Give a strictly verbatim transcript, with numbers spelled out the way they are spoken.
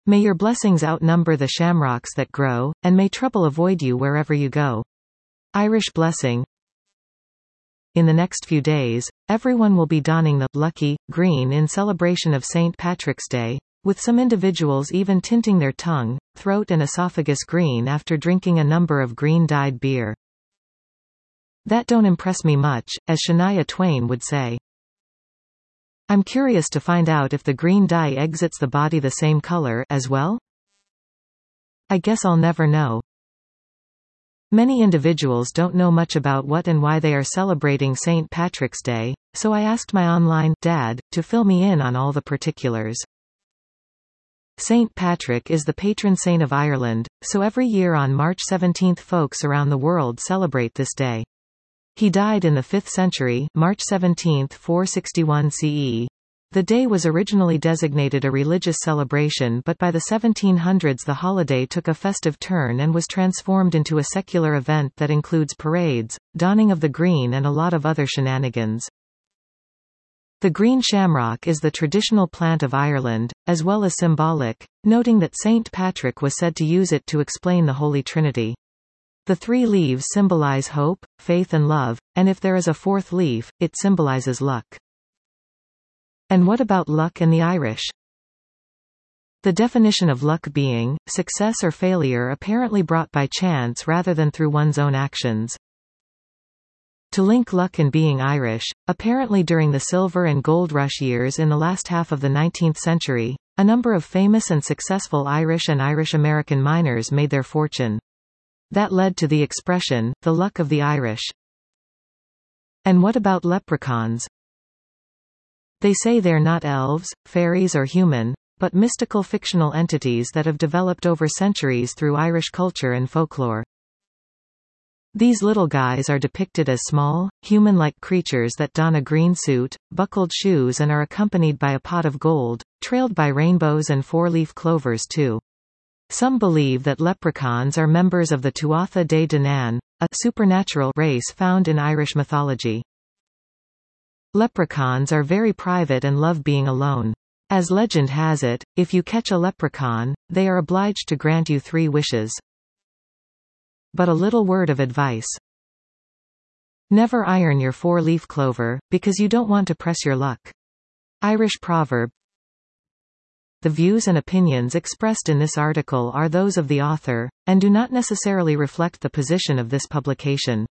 May your blessings outnumber the shamrocks that grow, and may trouble avoid you wherever you go. Irish blessing. In the next few days, everyone will be donning the lucky green in celebration of Saint Patrick's Day, with some individuals even tinting their tongue, throat and esophagus green after drinking a number of green-dyed beer. That don't impress me much, as Shania Twain would say. I'm curious to find out if the green dye exits the body the same color as well? I guess I'll never know. Many individuals don't know much about what and why they are celebrating Saint Patrick's Day, so I asked my online dad to fill me in on all the particulars. Saint Patrick is the patron saint of Ireland, so every year on March seventeenth folks around the world celebrate this day. He died in the fifth century, March seventeenth, four sixty-one C E. The day was originally designated a religious celebration, but by the seventeen hundreds the holiday took a festive turn and was transformed into a secular event that includes parades, donning of the green and a lot of other shenanigans. The green shamrock is the traditional plant of Ireland, as well as symbolic, noting that Saint Patrick was said to use it to explain the Holy Trinity. The three leaves symbolize hope, faith and love, and if there is a fourth leaf, it symbolizes luck. And what about luck and the Irish? The definition of luck being success or failure apparently brought by chance rather than through one's own actions. To link luck and being Irish, apparently during the silver and gold rush years in the last half of the nineteenth century, a number of famous and successful Irish and Irish-American miners made their fortune. That led to the expression, the luck of the Irish. And what about leprechauns? They say they're not elves, fairies or human, but mystical fictional entities that have developed over centuries through Irish culture and folklore. These little guys are depicted as small, human-like creatures that don a green suit, buckled shoes and are accompanied by a pot of gold, trailed by rainbows and four-leaf clovers too. Some believe that leprechauns are members of the Tuatha Dé Danann, a supernatural race found in Irish mythology. Leprechauns are very private and love being alone. As legend has it, if you catch a leprechaun, they are obliged to grant you three wishes. But a little word of advice. Never iron your four-leaf clover, because you don't want to press your luck. Irish proverb. The views and opinions expressed in this article are those of the author, and do not necessarily reflect the position of this publication.